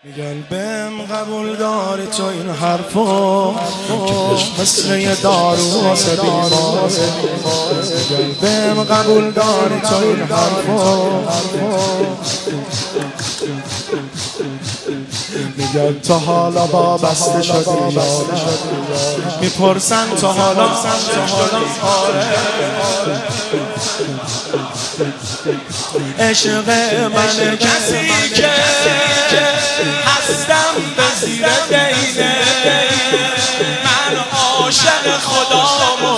میگن بهم قبول داری تو این حرفا که مثل یه دارو واسه بیمار. میگن بهم قبول داری تو این حرفا، میگن تا حالا وابسته شدی یا میپرسن تا حالا آره عشق من کسی که هستم به زیر دینه، من عاشق خدامو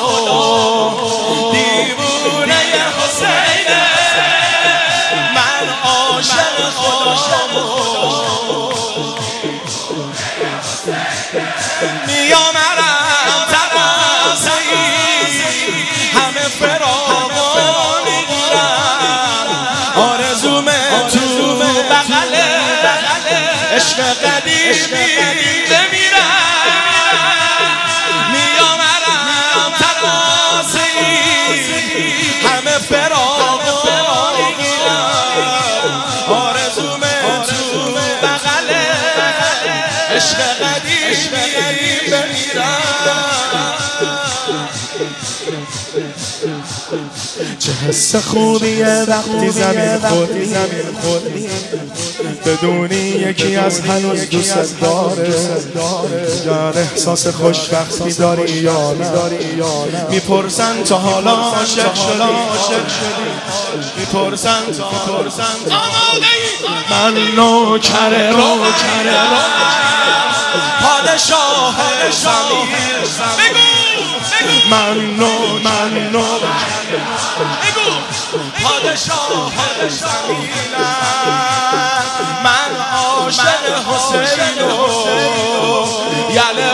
دیوونه حسینه، من عاشق خدامو میامرم تقاضی همه فراغو میگیرم، آرزومه تو بغل عشق قدیمی بمیرم، میامرم تقاضی همه فراغو میگیرم، آرزومه تو بغل عشق قدیمی بمیرم. چه حس خوبیه وقتی زمین خودی بدونی یکی از هنوز دوست داره، گر احساس خوشبختی داری یا نه، میپرسن تا حالا عاشق شدی، میپرسن من نوکر پادشاه زمین، من پادشاه زمینم، من عاشق حسین و یله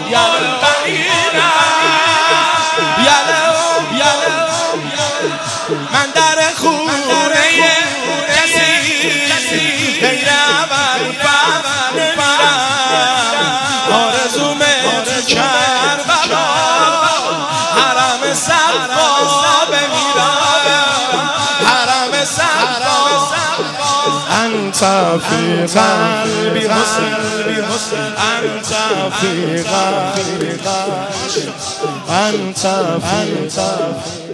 من در خونه کسی غیر اول فهم نمیرم، آرزومه تو کربلا حرم صفا بمیرم، حرم صفا انت فی قلبی حسین، انت فی قلبی انت فی